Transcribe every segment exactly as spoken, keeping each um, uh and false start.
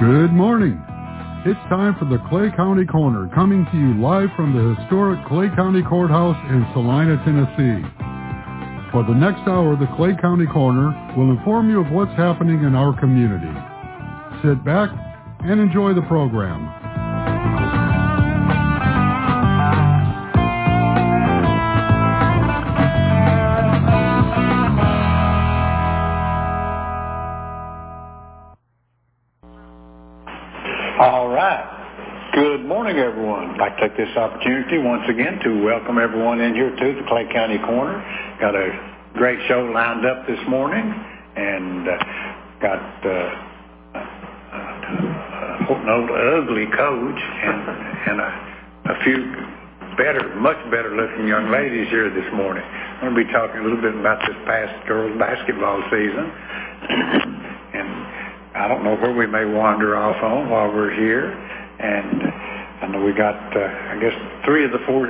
Good morning. It's time for the Clay County Corner, coming to you live from the historic Clay County Courthouse in Salina, Tennessee. For the next hour, the Clay County Corner will inform you of what's happening in our community. Sit back and enjoy the program. All right. Good morning, everyone. I'd like to take this opportunity once again to welcome everyone in here to the Clay County Corner. Got a great show lined up this morning, and uh, got uh, an old ugly coach and, and a, a few better, much better looking young ladies here this morning. I'm going to be talking a little bit about this past girls basketball season. And I don't know where we may wander off on while we're here. And I know we got, uh, I guess, three of the four,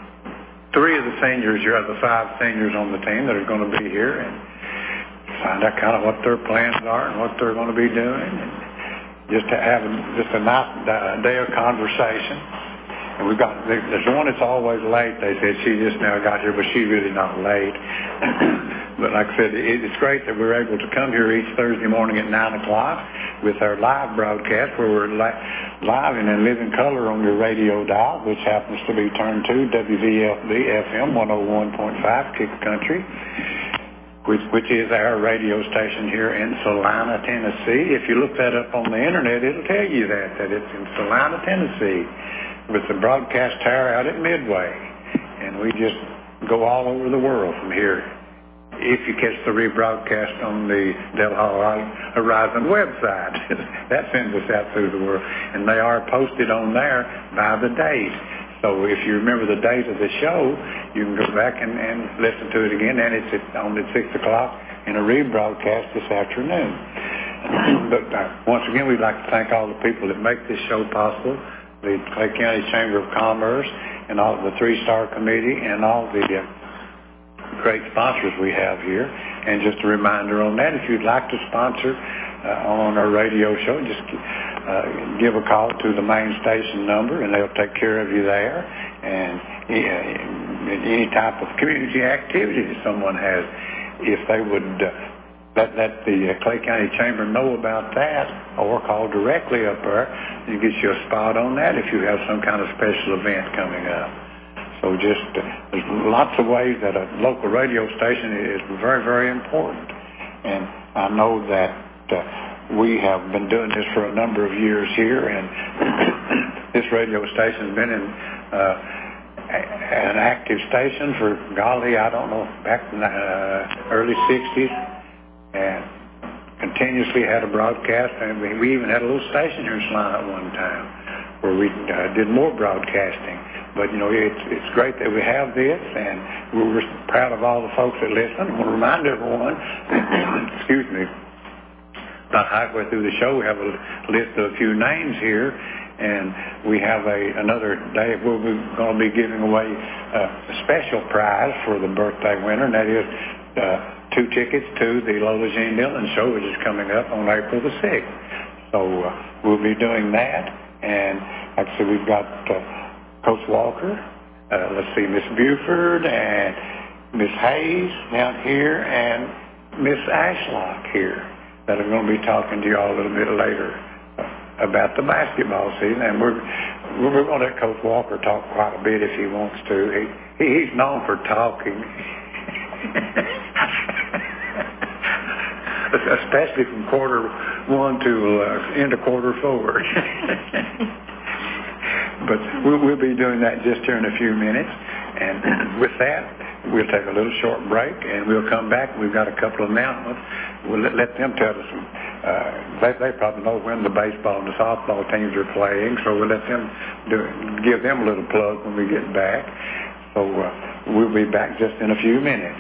three of the seniors here, of the five seniors on the team that are going to be here, and find out kind of what their plans are and what they're going to be doing, and just to have just a nice day of conversation. And we've got, there's one that's always late. They said she just now got here, but she's really not late. But like I said, it's great that we're able to come here each Thursday morning at nine o'clock with our live broadcast, where we're li- live and in living color on your radio dial, which happens to be turned to W V F B F M one oh one point five, Kick Country, which, which is our radio station here in Salina, Tennessee. If you look that up on the internet, it'll tell you that, that it's in Salina, Tennessee, with the broadcast tower out at Midway. And we just go all over the world from here, if you catch the rebroadcast on the Delaware Horizon website. That sends us out through the world. And they are posted on there by the date. So if you remember the date of the show, you can go back and, and listen to it again. And it's at, on at six o'clock in a rebroadcast this afternoon. But uh, once again, we'd like to thank all the people that make this show possible. The Clay County Chamber of Commerce and all the Three-Star Committee and all the uh, great sponsors we have here. And just a reminder on that, if you'd like to sponsor uh, on our radio show, just uh, give a call to the main station number, and they'll take care of you there. And uh, any type of community activity that someone has, if they would uh, let, let the uh, Clay County Chamber know about that, or call directly up there, and get you a spot on that if you have some kind of special event coming up. So just, uh, there's lots of ways that a local radio station is very, very important. And I know that uh, we have been doing this for a number of years here, and this radio station has been in uh, an active station for, golly, I don't know, back in the uh, early sixties, and continuously had a broadcast. And we, we even had a little station here in Salina at one time where we uh, did more broadcasting. But, you know, it's, it's great that we have this, and we're proud of all the folks that listen. I want to remind everyone, excuse me, about halfway through the show, we have a list of a few names here, and we have a another day where we're going to be giving away uh, a special prize for the birthday winner, and that is uh, two tickets to the Lola Jean Dillon show, which is coming up on April the sixth. So uh, we'll be doing that, and like I said, we've got Uh, Coach Walker, uh, let's see, Miss Buford and Miss Hayes down here, and Miss Ashlock here, that are going to be talking to you all a little bit later uh, about the basketball season. And we're we're going to let Coach Walker talk quite a bit if he wants to. He, he he's known for talking, especially from quarter one to uh, end of quarter four. But we'll, we'll be doing that just here in a few minutes. And with that, we'll take a little short break, and we'll come back. We've got a couple of announcements. We'll let, let them tell us. Uh, they, they probably know when the baseball and the softball teams are playing, so we'll let them do, give them a little plug when we get back. So uh, we'll be back just in a few minutes.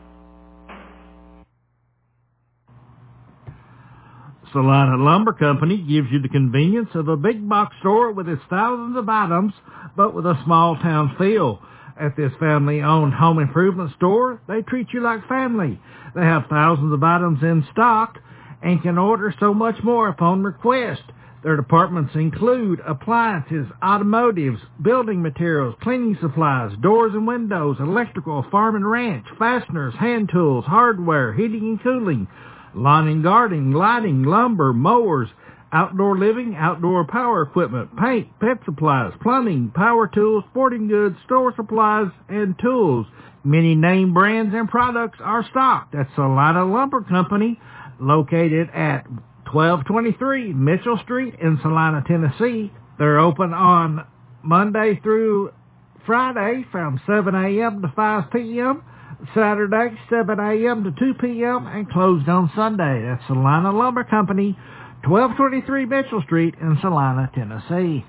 Salina Lumber Company gives you the convenience of a big box store with its thousands of items, but with a small town feel. At this family-owned home improvement store, they treat you like family. They have thousands of items in stock and can order so much more upon request. Their departments include appliances, automotives, building materials, cleaning supplies, doors and windows, electrical, farm and ranch, fasteners, hand tools, hardware, heating and cooling, lawn and gardening, lighting, lumber, mowers, outdoor living, outdoor power equipment, paint, pet supplies, plumbing, power tools, sporting goods, store supplies, and tools. Many name brands and products are stocked at Salina Lumber Company, located at twelve twenty-three Mitchell Street in Salina, Tennessee. They're open on Monday through Friday from seven a.m. to five p.m., Saturday seven a.m. to two p.m., and closed on Sunday. That's Salina Lumber Company, twelve twenty-three Mitchell Street in Salina, Tennessee.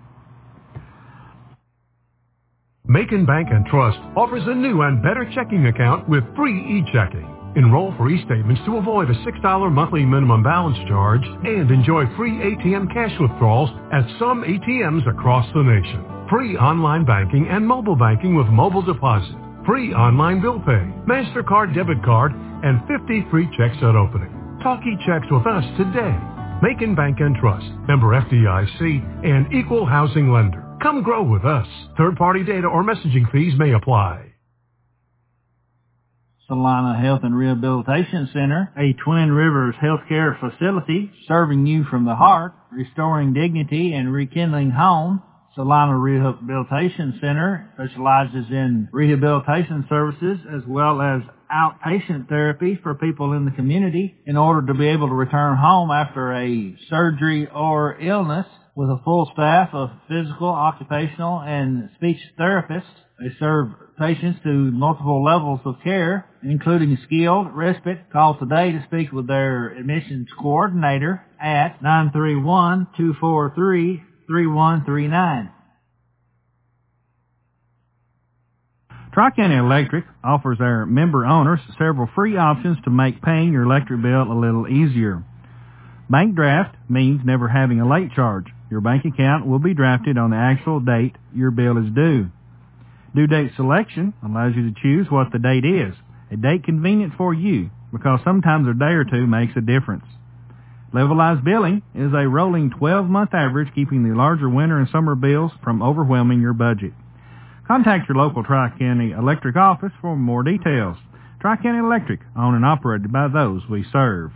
Macon Bank and Trust offers a new and better checking account with free e-checking. Enroll for e-statements to avoid a six dollars monthly minimum balance charge and enjoy free A T M cash withdrawals at some A T Ms across the nation. Free online banking and mobile banking with mobile deposit. Free online bill pay, MasterCard debit card, and fifty free checks at opening. Talk e-checks with us today. Macon Bank and Trust, member F D I C, and equal housing lender. Come grow with us. Third-party data or messaging fees may apply. Salina Health and Rehabilitation Center, a Twin Rivers healthcare facility serving you from the heart, restoring dignity and rekindling home. Salina Rehabilitation Center specializes in rehabilitation services as well as outpatient therapy for people in the community in order to be able to return home after a surgery or illness with a full staff of physical, occupational, and speech therapists. They serve patients to multiple levels of care, including skilled respite. Call today to speak with their admissions coordinator at nine three one, two four three, three one three nine. Tri-County Electric offers their member owners several free options to make paying your electric bill a little easier. Bank draft means never having a late charge. Your bank account will be drafted on the actual date your bill is due. Due date selection allows you to choose what the date is, a date convenient for you, because sometimes a day or two makes a difference. Levelized billing is a rolling twelve-month average, keeping the larger winter and summer bills from overwhelming your budget. Contact your local Tri-County Electric office for more details. Tri-County Electric, owned and operated by those we serve.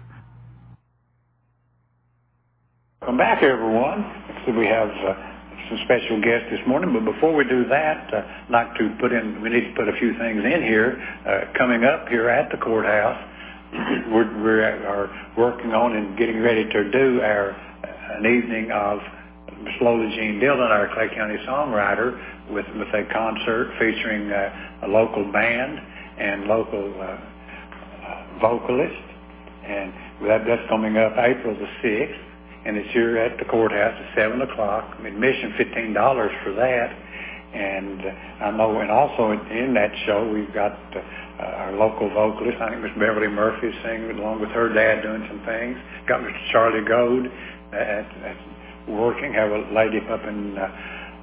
Welcome back, everyone. So we have uh, some special guests this morning, but before we do that, uh, I'd like to put in, we need to put a few things in here. Uh, coming up here at the courthouse, we're, we're are working on and getting ready to do our uh, an evening of Miss Lola Jean Dillon, our Clay County songwriter, with, with a concert featuring uh, a local band and local uh, uh, vocalist. And that, that's coming up April the sixth. And it's here at the courthouse at seven o'clock. Admission fifteen dollars for that. And uh, I know, and also in, in that show, we've got uh, our local vocalist. I think Miss Beverly Murphy is singing along with her dad doing some things. Got Mister Charlie Gold at, at working. Have a lady up in, uh,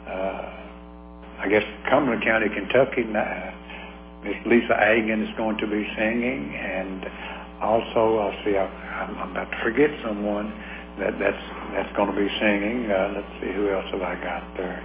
uh, I guess, Cumberland County, Kentucky. Uh, Miss Lisa Agan is going to be singing. And also, I'll see, I, I'm, I'm about to forget someone. That, that's that's going to be singing. Uh, let's see, who else have I got there?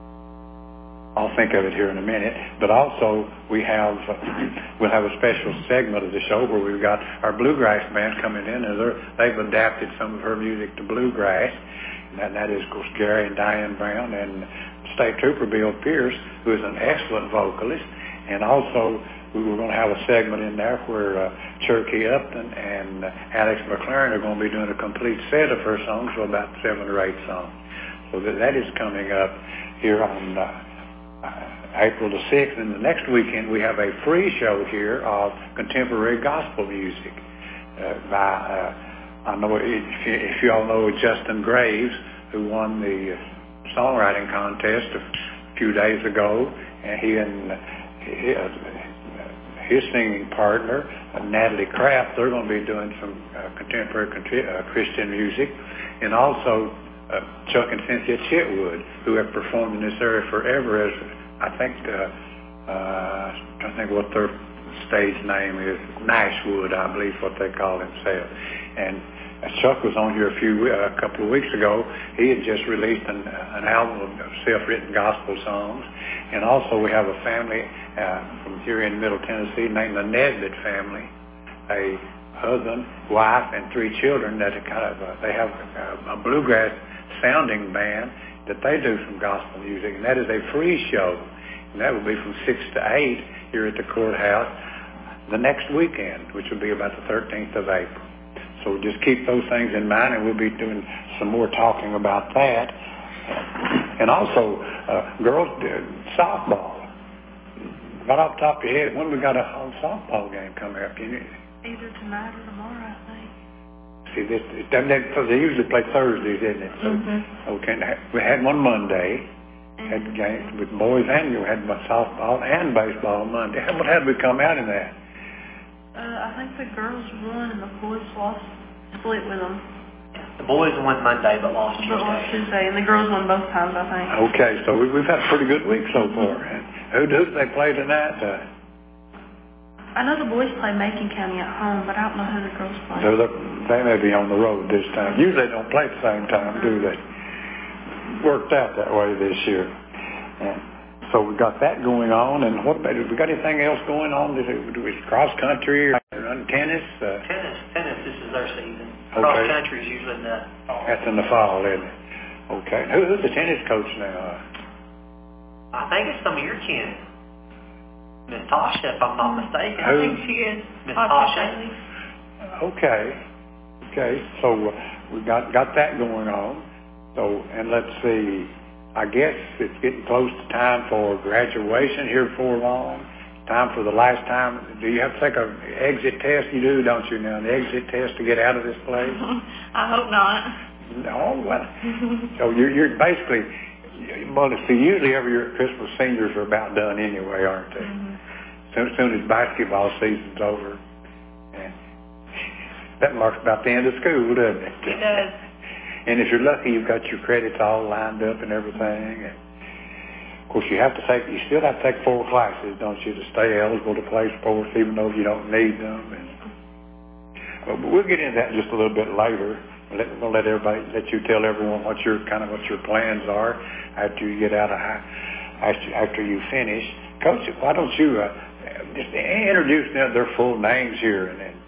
I'll think of it here in a minute. But also, we have uh, we'll have a special segment of the show where we've got our bluegrass band coming in, and they've adapted some of her music to bluegrass. And that, that is, of course, Gary and Diane Brown and State Trooper Bill Pierce, who is an excellent vocalist. And also, we were going to have a segment in there where uh, Cherokee Upton and uh, Alex McLaren are going to be doing a complete set of her songs, so about seven or eight songs. So that, that is coming up here on uh, uh, April the sixth. And the next weekend we have a free show here of contemporary gospel music uh, by, uh, I know if you, if you all know Justin Graves, who won the songwriting contest a few days ago, and he and uh, he, uh, his singing partner, uh, Natalie Kraft, they're going to be doing some uh, contemporary uh, Christian music. And also uh, Chuck and Cynthia Chitwood, who have performed in this area forever as, I think, uh, uh, I think what their stage name is, Nashwood, I believe what they call themselves. And Chuck was on here a few, uh, a couple of weeks ago. He had just released an, an album of self-written gospel songs. And also we have a family uh, from here in Middle Tennessee named the Nesbitt family, a husband, wife, and three children that are kind of, uh, they have a, a bluegrass sounding band that they do some gospel music. And that is a free show. And that will be from six to eight here at the courthouse the next weekend, which will be about the thirteenth of April. So just keep those things in mind, and we'll be doing some more talking about that. And also, uh, girls, uh, softball. Right off the top of your head, when we got a home softball game coming up? Can you? Either tonight or tomorrow, I think. See, this, they, they usually play Thursdays, isn't it? So, mm-hmm. Okay, we had one Monday. Had games with boys and you had softball and baseball on Monday. How, how did we come out in that? Uh, I think the girls won and the boys lost, split with them. The boys won Monday but lost Tuesday. But lost Tuesday, and the girls won both times, I think. Okay, so we, we've had a pretty good week so far. And who do they play tonight? Uh, I know the boys play Macon County at home, but I don't know who the girls play. So they may be on the road this time. Usually they don't play at the same time, do they? Worked out that way this year. And so we got that going on. And what about, we got anything else going on? Is it, is it cross country or run tennis? Uh, tennis, tennis. This is their season. Okay. Cross country is usually in the fall. That's in the fall, isn't it? Okay. Who, who's the tennis coach now? I think it's some of your kin. Miss Tasha, if I'm not mistaken. I think she is. Miss Tasha. Okay. Okay. So uh, we got got that going on. So, and let's see, I guess it's getting close to time for graduation here before long. Time for the last time. Do you have to take an exit test? You do, don't you now? An exit test to get out of this place? I hope not. No, well, so you're, you're basically, well, see, usually every year at Christmas, seniors are about done anyway, aren't they? Mm-hmm. Soon, as soon as basketball season's over. And that marks about the end of school, doesn't it? It does. And if you're lucky, you've got your credits all lined up and everything. And of course, you have to take, you still have to take four classes, don't you, to stay eligible to play sports, even though you don't need them. And but we'll get into that just a little bit later. Let, we'll let everybody, let you tell everyone what your kind of what your plans are after you get out of high, after, after you finish. Coach, why don't you uh, just introduce them, their full names here and then.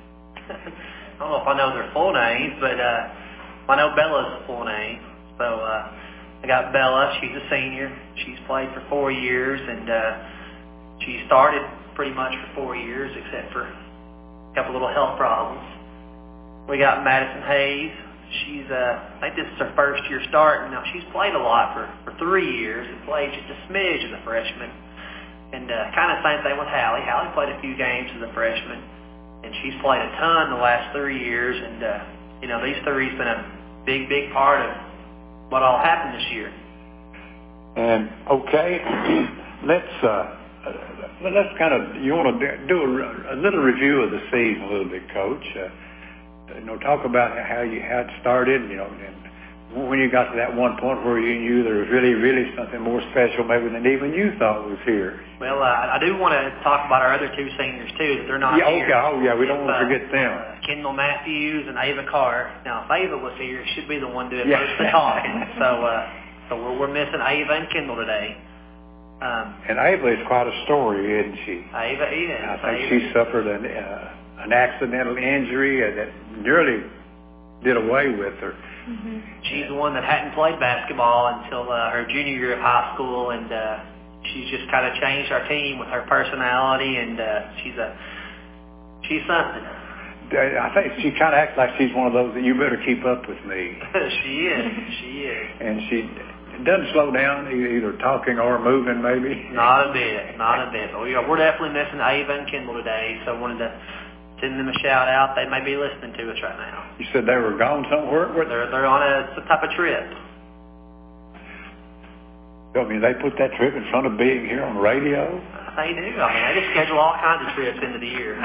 I don't know if I know their full names, but. Uh, I know Bella's full name, so uh, I got Bella. She's a senior. She's played for four years, and uh, she started pretty much for four years, except for a couple little health problems. We got Madison Hayes. She's, uh, I think this is her first year starting. Now, she's played a lot for, for three years and played just a smidge as a freshman. And uh, kind of same thing with Hallie. Hallie played a few games as a freshman, and she's played a ton the last three years, and uh, you know, these three's been a big, big part of what all happened this year. And okay, let's uh, let's kind of, you want to do a, a little review of the season a little bit, Coach. Uh, you know, talk about how you how it started. You know, and when you got to that one point where you knew there was really, really something more special, maybe than even you thought was here. Well, uh, I do want to talk about our other two seniors too. That they're not yeah, here. Okay. Oh, yeah. We don't if, want to forget them. Uh, Kendall Matthews and Ava Carr. Now, if Ava was here, she'd be the one doing yeah. most of the talking. so, uh, so we're we're missing Ava and Kendall today. Um, and Ava is quite a story, isn't she? Ava is. I think Ava. she suffered an uh, an accidental injury that nearly did away with her. Mm-hmm. She's the one that hadn't played basketball until uh, her junior year of high school, and uh, she's just kind of changed our team with her personality, and uh, she's a she's something. I think she kind of acts like she's one of those that you better keep up with me. she is. She is. And she doesn't slow down, either talking or moving, maybe. Not a bit. Not a bit. But we are, we're definitely missing Ava and Kendall today, so I wanted to send them a shout out. They may be listening to us right now. You said they were gone somewhere? Where? They're they're on a some type of trip. I mean, they put that trip in front of being here on the radio? They do. I mean, they just schedule all kinds of trips into the year.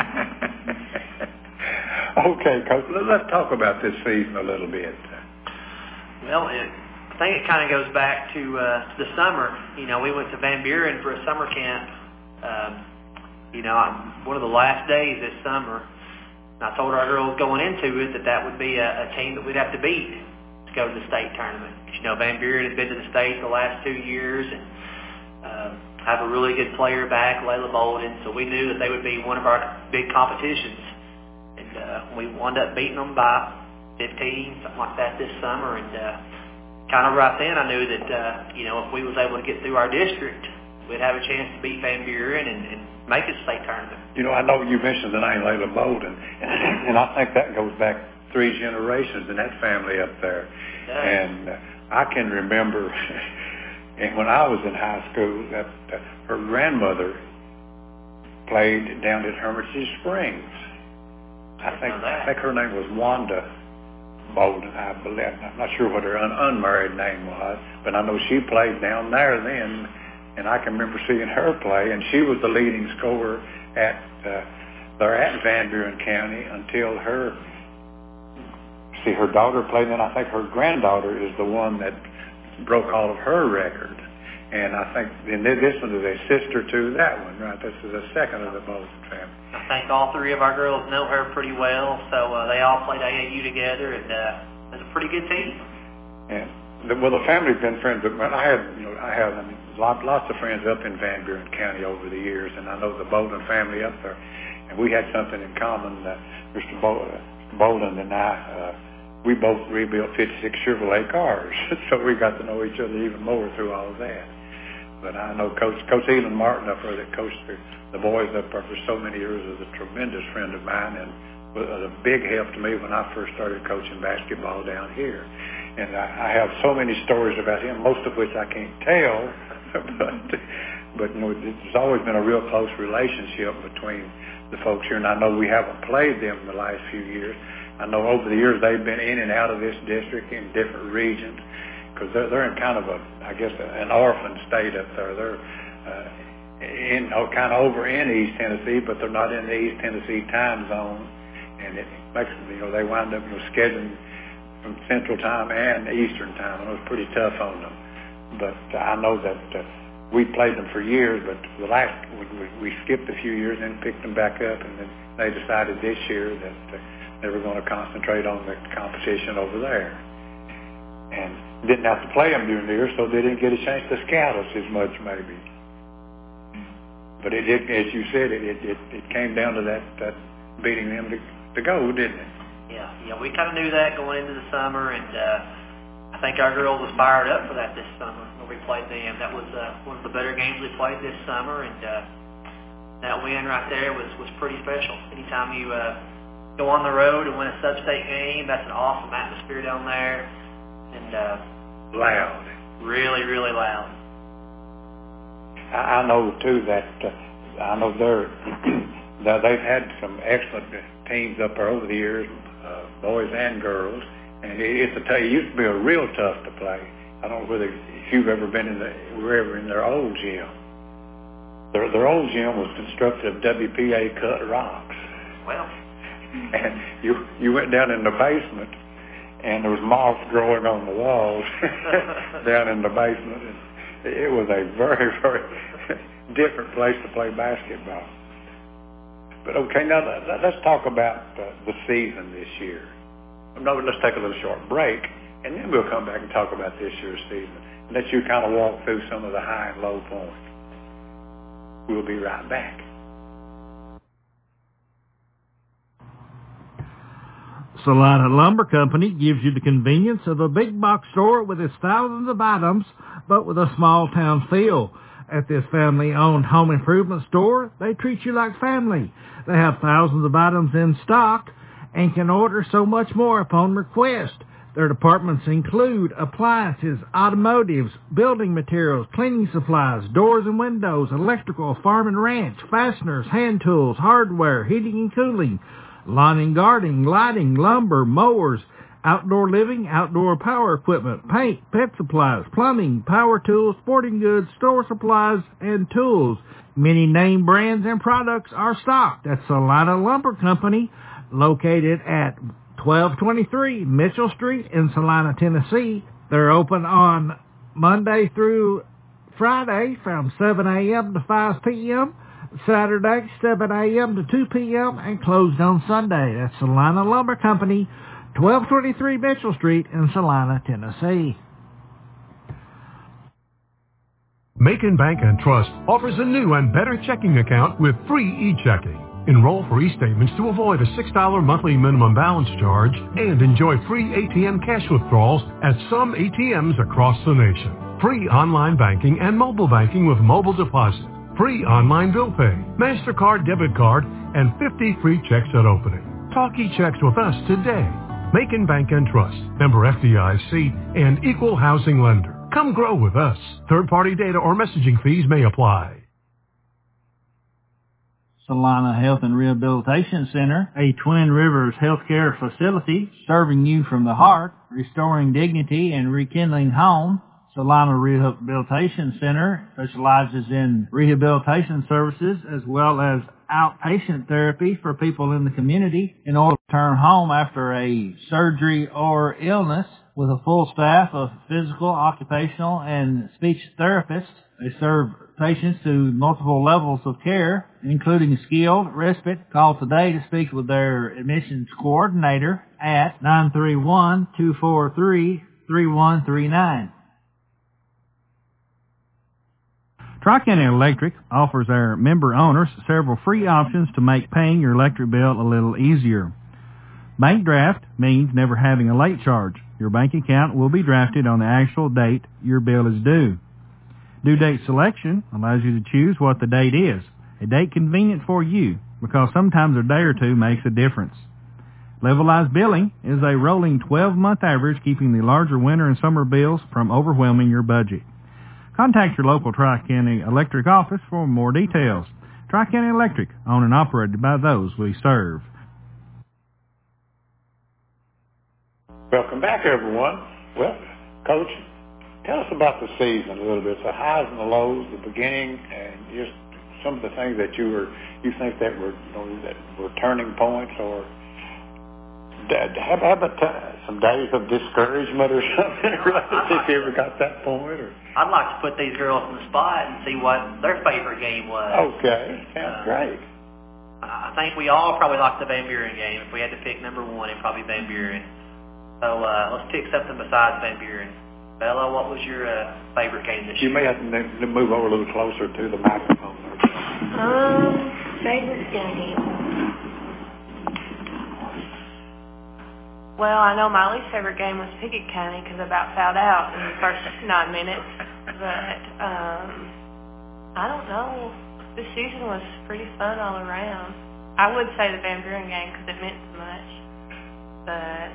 Okay, Coach, let's talk about this season a little bit. Well, it, I think it kind of goes back to, uh, to the summer. You know, we went to Van Buren for a summer camp. Um, you know, one of the last days this summer, And I told our girls going into it that that would be a, a team that we'd have to beat to go to the state tournament. You know, Van Buren had been to the state the last two years and uh, have a really good player back, Layla Bolden, so we knew that they would be one of our big competitions. And uh, we wound up beating them by fifteen, something like that this summer. And uh, kind of right then I knew that, uh, you know, if we was able to get through our district, we'd have a chance to beat Van Buren and, and make a state tournament. You know, I know you mentioned the name Layla Bolden, and, and I think that goes back three generations in that family up there. Yeah. And uh, I can remember, and when I was in high school, that uh, her grandmother played down at Hermitage Springs. I think I think her name was Wanda Bolden, I believe. I'm not sure what her un- unmarried name was, but I know she played down there then, and I can remember seeing her play, and she was the leading scorer at uh, there at Van Buren County until her, see, her daughter played, and I think her granddaughter is the one that broke all of her records. And I think, and this one is a sister to that one, right? This is a second of the Bolden family. I think all three of our girls know her pretty well, so uh, they all played A A U together, and uh, it's a pretty good team. And the, well, the family's been friends. But I had, you know, I have I mean, lots, lots of friends up in Van Buren County over the years, and I know the Bolden family up there, and we had something in common. Uh, Mister Bolden, Bolden and I, uh, we both rebuilt fifty-six Chevrolet cars, so we got to know each other even more through all of that. But I know Coach Coach Elon Martin up there that coached the, the boys up there for so many years is a tremendous friend of mine and was a big help to me when I first started coaching basketball down here. And I, I have so many stories about him, most of which I can't tell. but but you know, there's always been a real close relationship between the folks here. And I know we haven't played them the last few years. I know over the years they've been in and out of this district in different regions. Because they're, they're in kind of a, I guess, an orphan state up there. They're uh, in oh, kind of over in East Tennessee, but they're not in the East Tennessee time zone, and it makes them, you know, they wind up, you know, scheduling from Central Time and Eastern Time, and it was pretty tough on them. But I know that uh, we played them for years, but the last we, we skipped a few years and picked them back up, and then they decided this year that uh, they were going to concentrate on the competition over there. And didn't have to play them during the year, so they didn't get a chance to scout us as much, maybe. But it did, as you said, it it, it, it came down to that, that beating them to, to go, didn't it? Yeah, yeah, we kind of knew that going into the summer, and uh, I think our girls was fired up for that this summer when we played them. That was uh, one of the better games we played this summer, and uh, that win right there was, was pretty special. Anytime you uh, go on the road and win a sub-state game, that's an awesome atmosphere down there. And uh, loud, really, really loud. I, I know too that uh, I know they're that they've had some excellent teams up there over the years, uh, boys and girls, and it, it's a t- it used to be a real tough to play. I don't know whether if you've ever been in the were ever in their old gym. Their their old gym was constructed of W P A cut rocks. Well, and you you went down in the basement. And there was moss growing on the walls down in the basement. And it was a very, very different place to play basketball. But okay, now let's talk about uh, the season this year. No, let's take a little short break, and then we'll come back and talk about this year's season. And let you kind of walk through some of the high and low points. We'll be right back. Salina Lumber Company gives you the convenience of a big box store with its thousands of items, but with a small town feel. At this family-owned home improvement store, they treat you like family. They have thousands of items in stock and can order so much more upon request. Their departments include appliances, automotives, building materials, cleaning supplies, doors and windows, electrical, farm and ranch, fasteners, hand tools, hardware, heating and cooling, lawn and gardening, lighting, lumber, mowers, outdoor living, outdoor power equipment, paint, pet supplies, plumbing, power tools, sporting goods, store supplies, and tools. Many name brands and products are stocked at Salina Lumber Company, located at twelve twenty-three Mitchell Street in Salina, Tennessee. They're open on Monday through Friday from seven a.m. to five p.m., Saturday, seven a.m. to two p.m. and closed on Sunday. That's Salina Lumber Company, twelve twenty-three Mitchell Street in Salina, Tennessee. Macon Bank and Trust offers a new and better checking account with free e-checking. Enroll for e-statements to avoid a six dollar monthly minimum balance charge and enjoy free A T M cash withdrawals at some A T Ms across the nation. Free online banking and mobile banking with mobile deposit. Free online bill pay, MasterCard debit card, and fifty free checks at opening. Talk e-checks with us today. Macon Bank and Trust, member F D I C, and equal housing lender. Come grow with us. Third-party data or messaging fees may apply. Salina Health and Rehabilitation Center, a Twin Rivers healthcare facility serving you from the heart, restoring dignity and rekindling home. Salina Rehabilitation Center specializes in rehabilitation services as well as outpatient therapy for people in the community in order to return home after a surgery or illness, with a full staff of physical, occupational, and speech therapists. They serve patients to multiple levels of care, including skilled respite. Call today to speak with their admissions coordinator at nine three one, two four three, three one three nine. Tri-County Electric offers our member owners several free options to make paying your electric bill a little easier. Bank draft means never having a late charge. Your bank account will be drafted on the actual date your bill is due. Due date selection allows you to choose what the date is, a date convenient for you, because sometimes a day or two makes a difference. Levelized billing is a rolling twelve-month average, keeping the larger winter and summer bills from overwhelming your budget. Contact your local Tri-County Electric office for more details. Tri-County Electric, owned and operated by those we serve. Welcome back, everyone. Well, Coach, tell us about the season a little bit. The highs and the lows, the beginning, and just some of the things that you were, you think that were, you know, that were turning points, or have, have a t- some days of discouragement or something. If you ever got that point, or I'd like to put these girls on the spot and see what their favorite game was. Okay, sounds uh, great. I think we all probably liked the Van Buren game. If we had to pick number one, it'd probably be Van Buren. So uh, let's pick something besides Van Buren. Bella, what was your uh, favorite game this you year? You may have to move over a little closer to the microphone. Um, favorite game. Well, I know my least favorite game was Pickett County because I about fouled out in the first nine minutes. But um, I don't know. This season was pretty fun all around. I would say the Van Buren game because it meant so much. But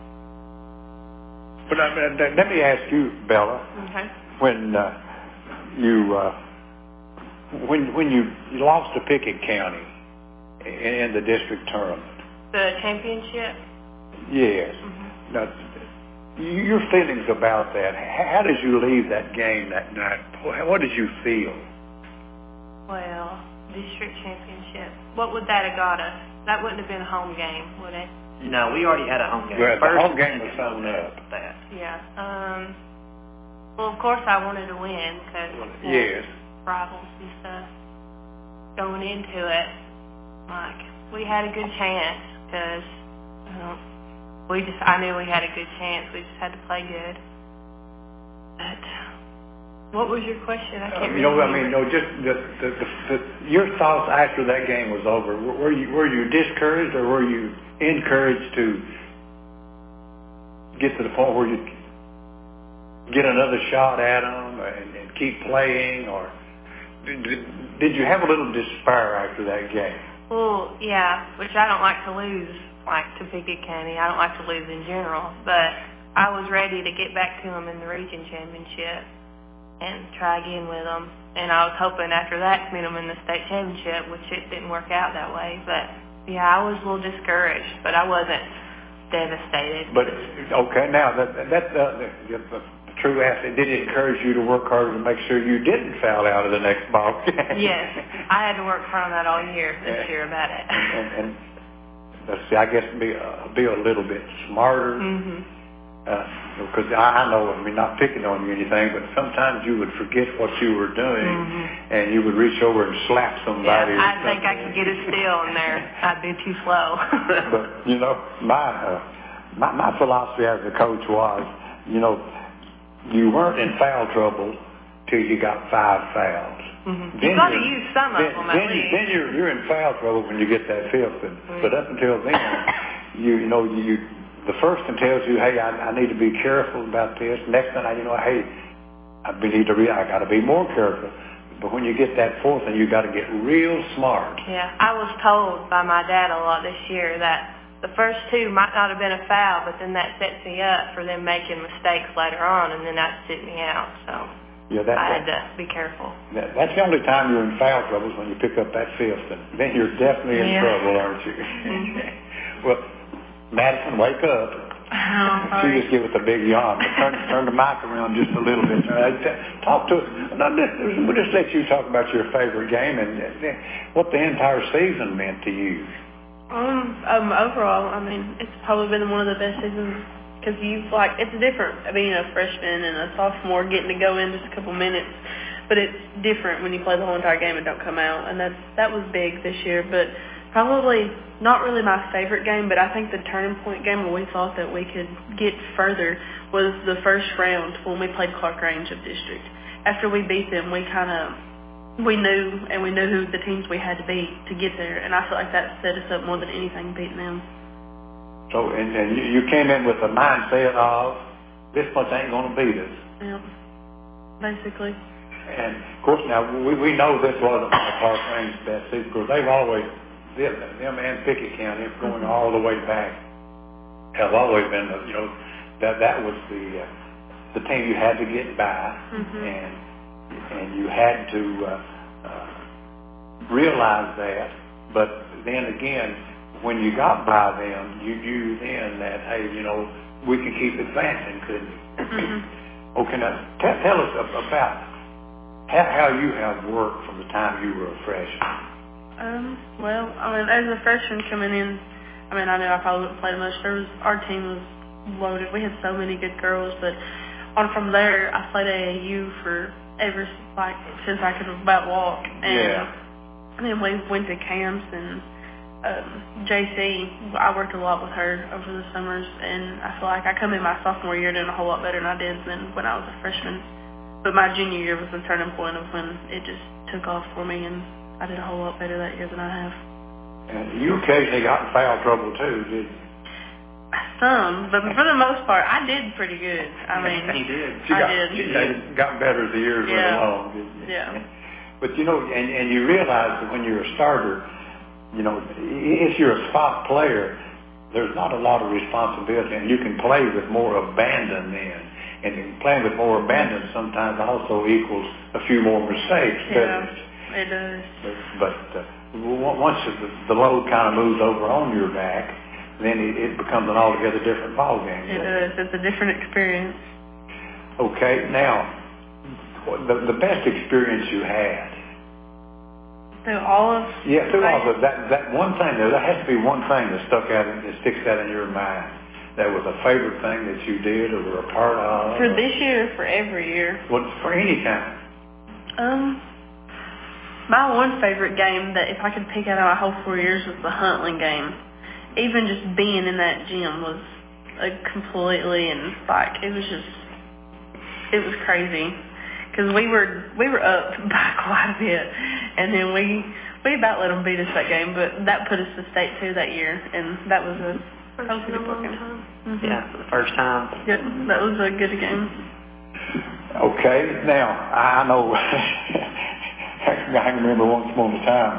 But uh, let me ask you, Bella. Okay. When uh, you uh, when when you, you lost to Pickett County in, in the district tournament, the championship. Yes. Mm-hmm. Now, your feelings about that. How did you leave that game that night? What did you feel? Well, district championship. What would that have got us? That wouldn't have been a home game, would it? No, we already had a home game. Well, the First home game was sewn up. That. Yeah. Um. Well, of course I wanted to win because yes, rivals and stuff. Going into it, like we had a good chance because you know, we just I knew we had a good chance. We just had to play good. But what was your question? I can't uh, you know, remember. I mean, no, just the, the, the, the, your thoughts after that game was over. Were you were you discouraged or were you encouraged to get to the point where you get another shot at them and, and keep playing, or did, did you have a little despair after that game? Well, yeah, which I don't like to lose, like to Pickett County. I don't like to lose in general, but I was ready to get back to them in the region championship and try again with them. And I was hoping after that to meet them in the state championship, which it didn't work out that way. But yeah, I was a little discouraged, but I wasn't devastated. But okay, now that that uh, the, the true athlete did encourage you to work harder to make sure you didn't foul out of the next ball game. Yes, I had to work hard on that all year this year about it. And, and, and let's see, I guess be uh, be a little bit smarter. Mm-hmm. Uh, because I, I know, I mean, not picking on you or anything, but sometimes you would forget what you were doing, mm-hmm. and you would reach over and slap somebody. Yeah, I think I could get it still in there. I'd be too slow. But, you know, my, uh, my my philosophy as a coach was, you know, you weren't in foul trouble till you got five fouls. Mm-hmm. You've got to use some then, of them then, at least. Then you're, you're in foul trouble when you get that fifth. And, mm-hmm. But up until then, you, you know, you... The first one tells you, hey, I, I need to be careful about this. Next one, I, you know, hey, I need to be, I got to be more careful. But when you get that fourth one, you got to get real smart. Yeah, I was told by my dad a lot this year that the first two might not have been a foul, but then that sets me up for them making mistakes later on, and then that sit me out. So yeah, that, I had that, to be careful. That, that's the only time you're in foul trouble is when you pick up that fifth, and then you're definitely in yeah. trouble, aren't you? Mm-hmm. Well, Madison, wake up. Oh, she just give us a big yawn. But turn, turn the mic around just a little bit. Uh, talk to us. We'll just let you talk about your favorite game and uh, what the entire season meant to you. Um, um, overall, I mean, it's probably been one of the best seasons because you've like it's different being a freshman and a sophomore getting to go in just a couple minutes, but it's different when you play the whole entire game and don't come out, and that's that was big this year, but. Probably not really my favorite game, but I think the turning point game where we thought that we could get further was the first round when we played Clark Range of District. After we beat them, we kind of, we knew and we knew who the teams we had to beat to get there, and I feel like that set us up more than anything beating them. So, and, and you, you came in with the mindset of, this much ain't going to beat us. Yeah, basically. And, of course, now, we, we know this wasn't Clark Range's best season, because they've always, them, them and Pickett County, going mm-hmm. all the way back, have always been, you know, that that was the uh, the team you had to get by, mm-hmm. and and you had to uh, uh, realize that. But then again, when you got by them, you knew then that, hey, you know, we can keep advancing, couldn't we? Mm-hmm. Okay, now t- tell us about how, how you have worked from the time you were a freshman. Um, well, I mean, as a freshman coming in, I mean, I knew I probably wouldn't play much. There was, our team was loaded. We had so many good girls, but on from there, I played A A U for ever, like, since I could about walk. And, yeah. and then we went to camps, and um, J C, I worked a lot with her over the summers, and I feel like I come in my sophomore year doing a whole lot better than I did than when I was a freshman. But my junior year was the turning point of when it just took off for me, and I did a whole lot better that year than I have. And you occasionally got in foul trouble too, did you? Some, but for the most part, I did pretty good. I mean, you did. She I got, did. She got, got better as the years yeah. went along, didn't you? Yeah. But you know, and, and you realize that when you're a starter, you know, if you're a spot player, there's not a lot of responsibility, and you can play with more abandon then. And playing with more abandon sometimes also equals a few more mistakes, yeah. doesn't it? It does. But uh, once the, the load kind of moves over on your back, then it, it becomes an altogether different ballgame. It does. It's a different experience. Okay, now, the, the best experience you had? Through all of... Yeah, through all of that, that one thing, there has to be one thing that stuck out, that sticks out in your mind. That was a favorite thing that you did or were a part of? For this year or for every year? Well, for any time. Um... My one favorite game that if I could pick out of my whole four years was the Huntland game. Even just being in that gym was a completely and like it was just it was crazy because we were we were up by quite a bit, and then we we about let them beat us that game, but that put us to state two that year, and that was a first that was a good long game. time. Mm-hmm. Yeah, for the first time. Yeah, that was a good game. Okay, now I know. I can remember once upon a time,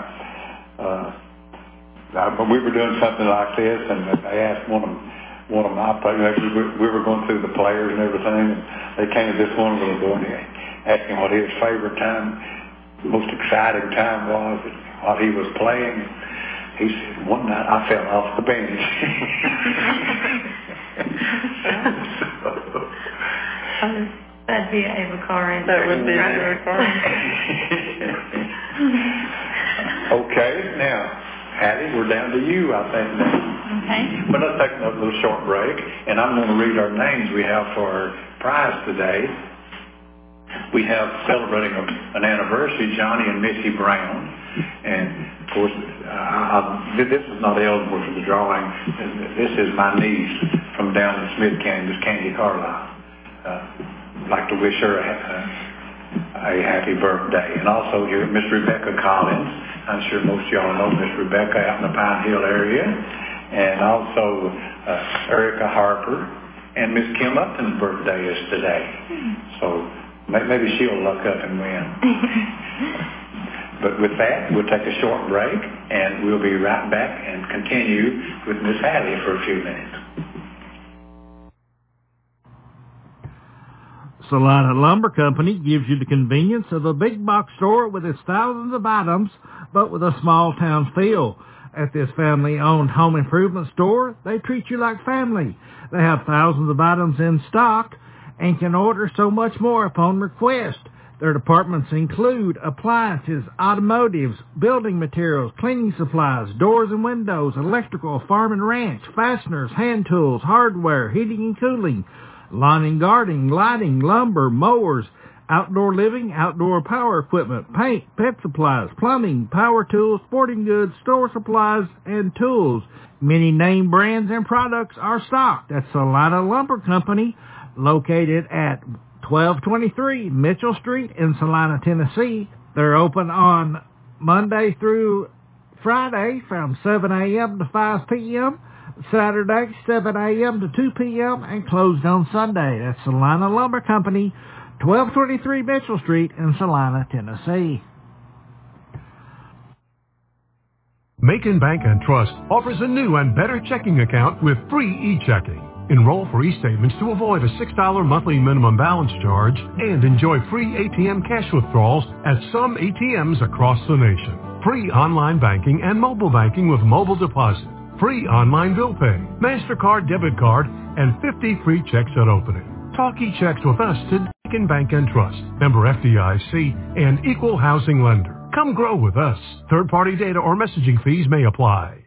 uh, we were doing something like this, and they asked one of one of my players. We were going through the players and everything, and they came to this one little boy and asked him what his favorite time, most exciting time was, and what he was playing. He said, "One night I fell off the bench." um, that'd be Ava Carr. That would be Ava Carr. Okay, now, Hattie, we're down to you, I think, now. Okay. But let's take a little short break, and I'm going to read our names we have for our prize today. We have celebrating a, an anniversary, Johnny and Missy Brown. And, of course, uh, I, this is not eligible for the drawing. This is my niece from down in Smith County, Miss Candy Carlisle. Uh, I'd like to wish her a, a, a happy birthday. And also here, Miss Rebecca Collins. I'm sure most of y'all know Miss Rebecca out in the Pine Hill area. And also uh, Erica Harper. And Miss Kim Upton's birthday is today. So maybe she'll luck up and win. But with that, we'll take a short break, and we'll be right back and continue with Miss Hattie for a few minutes. Salina Lumber Company gives you the convenience of a big box store with its thousands of items, but with a small town feel. At this family-owned home improvement store, they treat you like family. They have thousands of items in stock and can order so much more upon request. Their departments include appliances, automotives, building materials, cleaning supplies, doors and windows, electrical, farm and ranch, fasteners, hand tools, hardware, heating and cooling, lawn and gardening, lighting, lumber, mowers, outdoor living, outdoor power equipment, paint, pet supplies, plumbing, power tools, sporting goods, store supplies, and tools. Many name brands and products are stocked at Salina Lumber Company, located at twelve twenty-three Mitchell Street in Salina, Tennessee. They're open on Monday through Friday from seven a.m. to five p.m., Saturday seven a.m. to two p.m., and closed on Sunday. That's Salina Lumber Company, twelve twenty-three Mitchell Street in Salina, Tennessee. Macon Bank and Trust offers a new and better checking account with free e-checking. Enroll for e-statements to avoid a six dollar monthly minimum balance charge and enjoy free A T M cash withdrawals at some A T Ms across the nation. Free online banking and mobile banking with mobile deposit. Free online bill pay, MasterCard debit card, and fifty free checks at opening. Talk e-checks with us to Macon Bank and Trust, member F D I C, and equal housing lender. Come grow with us. Third-party data or messaging fees may apply.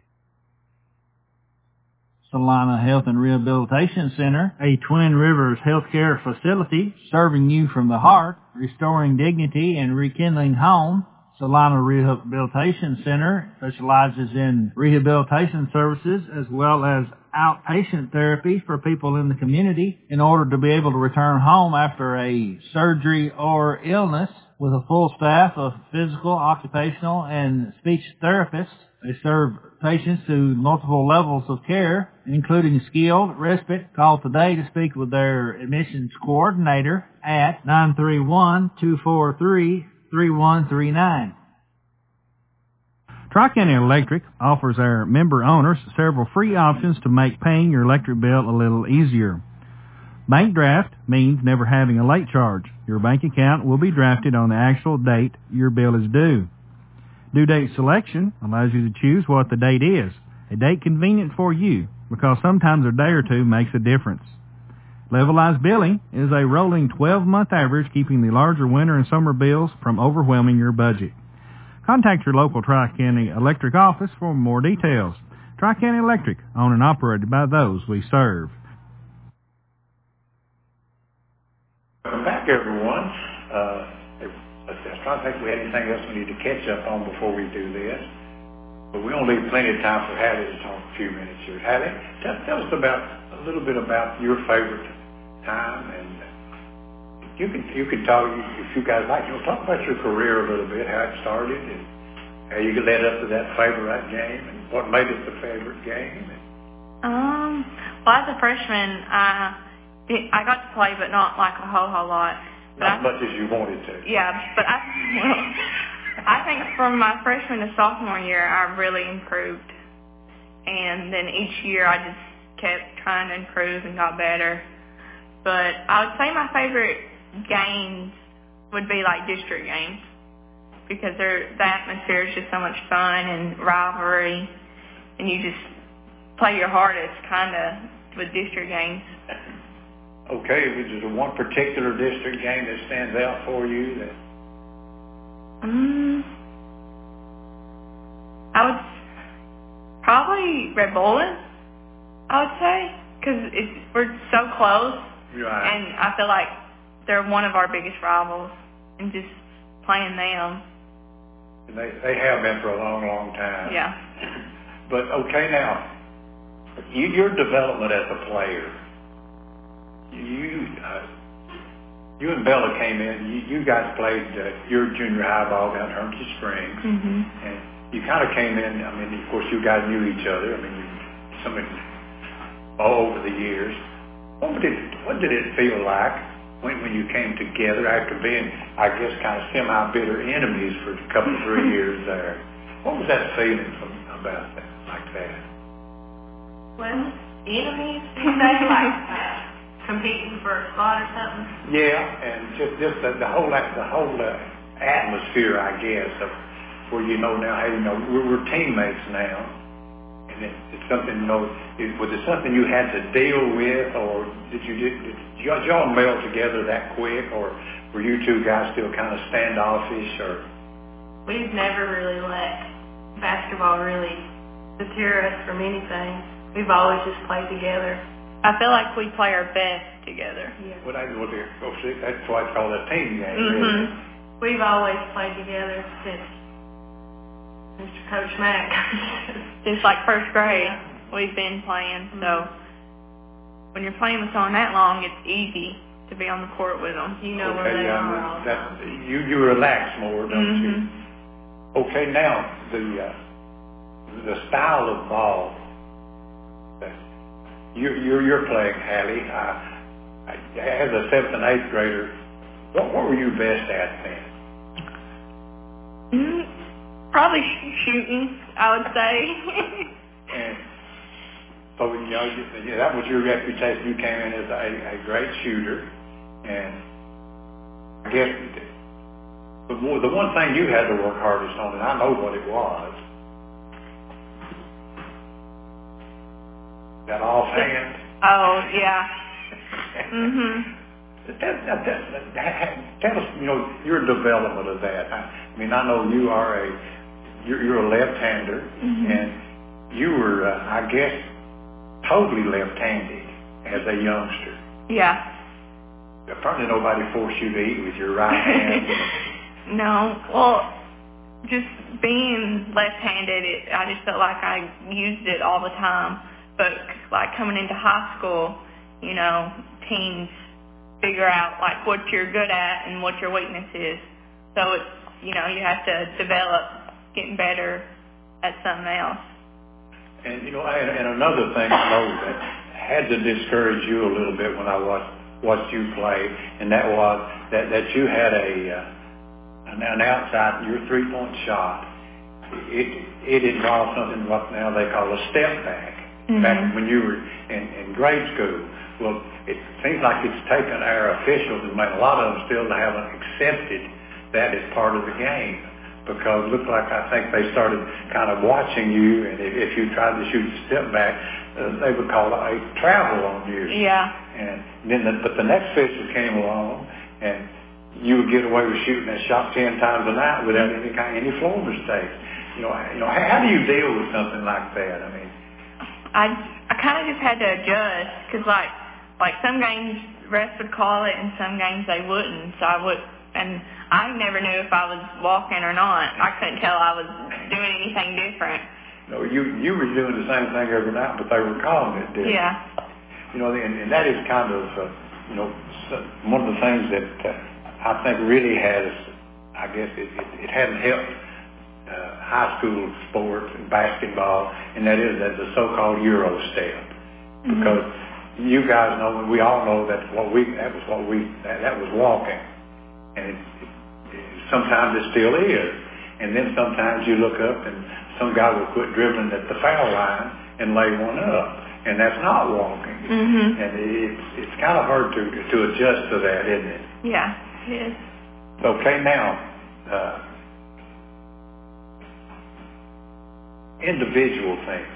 Salina Health and Rehabilitation Center, a Twin Rivers healthcare facility serving you from the heart, restoring dignity and rekindling home. Salina Rehabilitation Center specializes in rehabilitation services as well as outpatient therapy for people in the community in order to be able to return home after a surgery or illness with a full staff of physical, occupational, and speech therapists. They serve patients through multiple levels of care, including skilled respite. Call today to speak with their admissions coordinator at nine three one, two four three, three one three nine. Tri-County Electric offers our member owners several free options to make paying your electric bill a little easier. Bank draft means never having a late charge. Your bank account will be drafted on the actual date your bill is due. Due date selection allows you to choose what the date is, a date convenient for you, because sometimes a day or two makes a difference. Levelized billing is a rolling twelve-month average, keeping the larger winter and summer bills from overwhelming your budget. Contact your local Tri-County Electric office for more details. Tri-County Electric, owned and operated by those we serve. Welcome back, everyone. Uh, I was trying to think if we had anything else we need to catch up on before we do this. But we only leave plenty of time for Hattie to talk a few minutes here. Hattie, tell, tell us about a little bit about your favorite time, and you can you can talk if you guys like. You know, talk about your career a little bit, how it started, and how you led up to that favorite game, and what made it the favorite game. Um. Well, as a freshman, I I got to play, but not like a whole whole lot. But Not I, as much as you wanted to. Yeah, but I well, I think from my freshman to sophomore year, I really improved, and then each year I just kept trying to improve and got better. But I would say my favorite games would be like district games, because they're, the atmosphere is just so much fun and rivalry, and you just play your hardest kind of with district games. Okay, is there one particular district game that stands out for you? That Um, I would, Red Bullen, I would say, because it's we're so close, Right. and I feel like they're one of our biggest rivals, and just playing them. And they they have been for a long, long time. Yeah. But okay, now you, your development as a player, you uh, you and Bella came in. You, you guys played uh, your junior high ball down in Hermitage Springs, Mhm. and you kind of came in. I mean, of course, you guys knew each other. I mean, you, some of all over the years. What did it, what did it feel like when when you came together after being, I guess, kind of semi-bitter enemies for a couple of three years there? What was that feeling from, about that, like that? Well, enemies, you say, like competing for a spot or something? Yeah, and just just the, the whole the whole uh, atmosphere, I guess, of where you know now, hey, you know, we're, we're teammates now. And it, it's something, you know, it, was it something you had to deal with, or did you did, did y'all, y'all meld together that quick, or were you two guys still kind of standoffish, or? We've never really let basketball really deter us from anything. We've always just played together. I feel like we play our best together. Yeah. Well, I, well oh, see, that's why it's called a team game. Mm-hmm. Really. We've always played together since Mister Coach Mack. Since like first grade, yeah. We've been playing. Mm-hmm. So when you're playing with someone that long, it's easy to be on the court with them. You know okay, where they yeah, are. All that, you you relax more, don't mm-hmm. you? Okay, now the uh, the style of ball that you you're, you're playing, Hallie. Uh, as a seventh and eighth grader, what, what were you best at then? Mm-hmm. Probably sh- shooting, I would say. And so, you know, you, that was your reputation. You came in as a, a great shooter, and I guess the, the one thing you had to work hardest on, and I know what it was, that offhand. Oh, yeah. Mhm. Tell, tell, tell us, you know, your development of that. I, I mean, I know you are a You're, you're a left-hander, mm-hmm. and you were, uh, I guess, totally left-handed as a youngster. Yeah. Probably nobody forced you to eat with your right hand. No. Well, just being left-handed, it, I just felt like I used it all the time. But, like, coming into high school, you know, teams figure out, like, what you're good at and what your weakness is. So, it's, you know, you have to develop getting better at something else. And, you know, and, and another thing I know that had to discourage you a little bit when I watched, watched you play, and that was that, that you had a uh, an, an outside, your three-point shot. It it involved something what now they call a step back. Mm-hmm. Back when you were in, in grade school. Well, it seems like it's taken our officials, and a lot of them still haven't accepted that as part of the game. Because it looked like I think they started kind of watching you, and if, if you tried to shoot a step back, uh, they would call it a travel on you. Yeah. And then, the, but the next official came along, and you would get away with shooting that shot ten times a night without any kind, any floor mistakes. You know, you know, how, how do you deal with something like that? I mean, I I kind of just had to adjust because like like some games refs would call it, and some games they wouldn't. So I would. And I never knew if I was walking or not. I couldn't tell I was doing anything different. No, you you were doing the same thing every night, but they were calling it different. Yeah. You know, and, and that is kind of, uh, you know, one of the things that uh, I think really has, I guess, it, it, it hasn't helped uh, high school sports and basketball, and that is that the so-called Euro step. Mm-hmm. Because you guys know, we all know that what we that was what we that, that was walking. And it, it, it, sometimes it still is. And then sometimes you look up and some guy will quit dribbling at the foul line and lay one up. And that's not walking. Mm-hmm. And it's it's kind of hard to to adjust to that, isn't it? Yeah, it is. Okay, now, uh, individual things.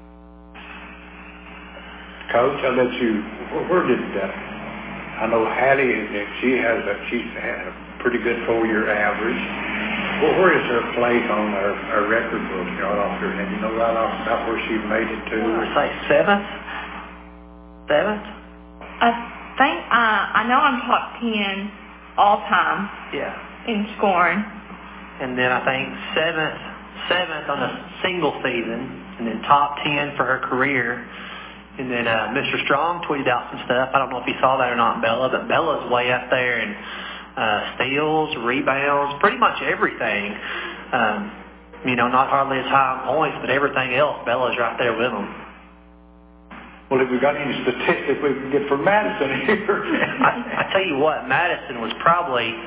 Coach, I'll let you, where, where did that? I know Hattie, she has a, she's had a pretty good four-year average. Well, where is her place on our, our record book, right off there? And you know right off about where she made it to? I say seventh. Seventh? I think uh, I know I'm top ten all time. Yeah. In scoring. And then I think seventh, seventh on a single season, and then top ten for her career. And then uh, Mister Strong tweeted out some stuff. I don't know if you saw that or not, Bella, but Bella's way up there in uh, steals, rebounds, pretty much everything. Um, you know, not hardly as high on points, but everything else, Bella's right there with them. Well, if we got any statistics we can get for Madison here. I, I tell you what, Madison was probably...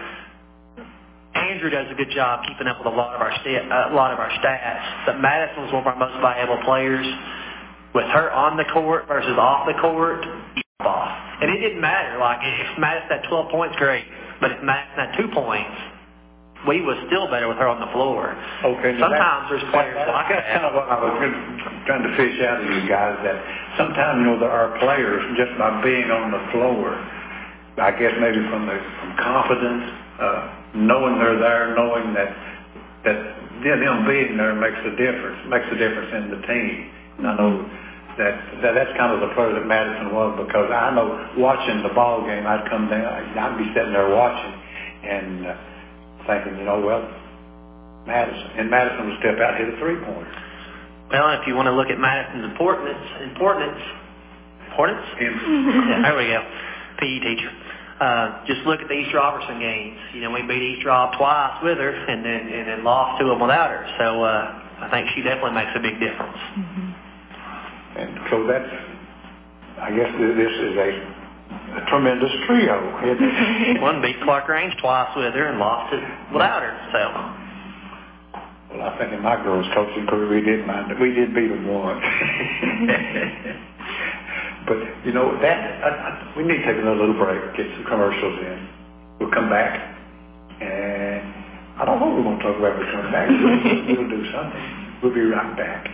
Andrew does a good job keeping up with a lot of our st- uh, a lot of our stats, but Madison was one of our most valuable players. With her on the court versus off the court, off. And it didn't matter. Like, if Madison had twelve points, great. But if Madison had two points, we was still better with her on the floor. Okay. Sometimes that, there's players that, like that's that. kind of what I was trying to fish out of you guys, that sometimes, you know, there are players just by being on the floor, I guess maybe from the from confidence, uh, knowing they're there, knowing that that yeah, them being there makes a difference, makes a difference in the team. And I know that, that that's kind of the player that Madison was, because I know watching the ball game, I'd come down, I'd be sitting there watching and uh, thinking, you know, well, Madison, and Madison would step out and hit a three-pointer. Well, if you want to look at Madison's importance, importance, importance? Yeah, there we go. P E teacher. Uh, just look at the East Robertson games. You know, we beat East Rob twice with her, and then and then lost to them without her. So uh, I think she definitely makes a big difference. Mm-hmm. And so that's, I guess this is a, a tremendous trio. One beat Clark Range twice with her and lost it without her. So. Well, I think in my girls' coaching career we did mind it. We did beat them once. But, you know, that I, I, we need to take another little break, get some commercials in. We'll come back, and I don't know what we're going to talk about when we come back. We'll, we'll do something. We'll be right back.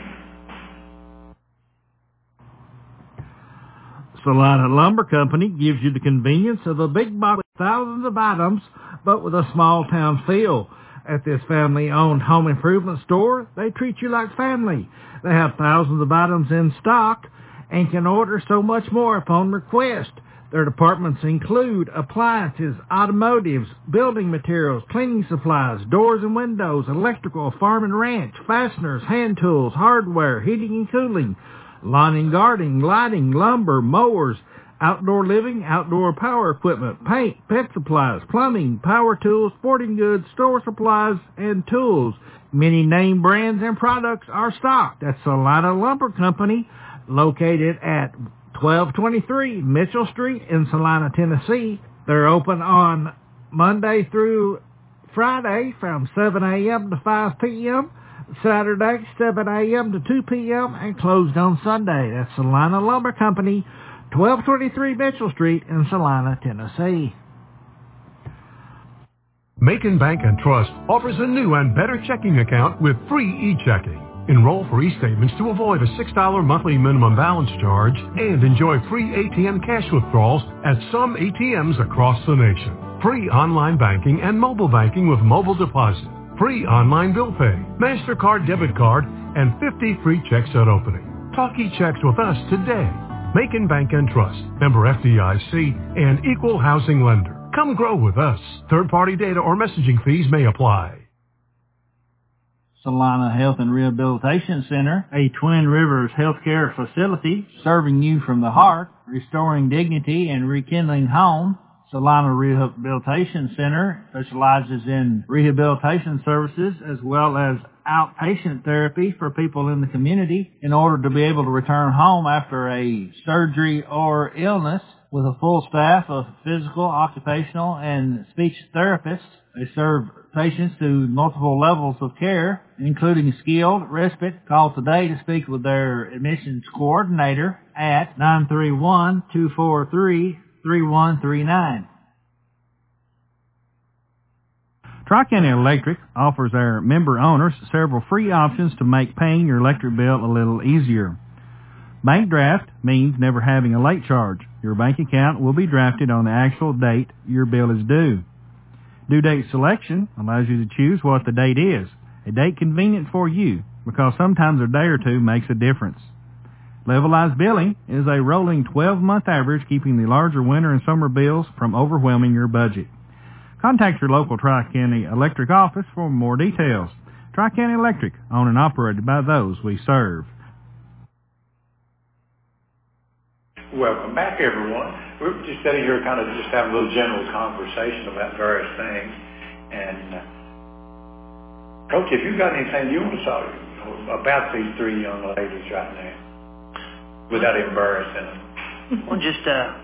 Salina Lumber Company gives you the convenience of a big box with thousands of items, but with a small town feel. At this family-owned home improvement store, they treat you like family. They have thousands of items in stock and can order so much more upon request. Their departments include appliances, automotives, building materials, cleaning supplies, doors and windows, electrical, farm and ranch, fasteners, hand tools, hardware, heating and cooling, lawn and gardening, lighting, lumber, mowers, outdoor living, outdoor power equipment, paint, pet supplies, plumbing, power tools, sporting goods, store supplies, and tools. Many name brands and products are stocked at Salina Lumber Company, located at twelve twenty-three Mitchell Street in Salina, Tennessee. They're open on Monday through Friday from seven a.m. to five p.m., Saturday seven a.m. to two p.m., and closed on Sunday. That's Salina Lumber Company, twelve twenty-three Mitchell Street in Salina, Tennessee. Macon Bank and Trust offers a new and better checking account with free e-checking. Enroll for e-statements to avoid a six dollars monthly minimum balance charge and enjoy free A T M cash withdrawals at some A T Ms across the nation. Free online banking and mobile banking with mobile deposit. Free online bill pay, MasterCard debit card, and fifty free checks at opening. Talk e-checks with us today. Macon Bank and Trust, member F D I C, and equal housing lender. Come grow with us. Third-party data or messaging fees may apply. Salina Health and Rehabilitation Center, a Twin Rivers healthcare facility serving you from the heart, restoring dignity and rekindling home. Salina Rehabilitation Center specializes in rehabilitation services as well as outpatient therapy for people in the community in order to be able to return home after a surgery or illness, with a full staff of physical, occupational, and speech therapists. They serve patients through multiple levels of care, including skilled respite. Call today to speak with their admissions coordinator at nine three one, two four three, three one three nine. Tri-County Electric offers our member owners several free options to make paying your electric bill a little easier. Bank draft means never having a late charge. Your bank account will be drafted on the actual date your bill is due. Due date selection allows you to choose what the date is, a date convenient for you, because sometimes a day or two makes a difference. Levelized billing is a rolling twelve-month average, keeping the larger winter and summer bills from overwhelming your budget. Contact your local Tri-County Electric office for more details. Tri-County Electric, owned and operated by those we serve. Welcome back, everyone. We're just sitting here kind of just having a little general conversation about various things. And, uh, Coach, if you've got anything you want to talk about these three young ladies right now, without embarrassing them. Well, just, uh,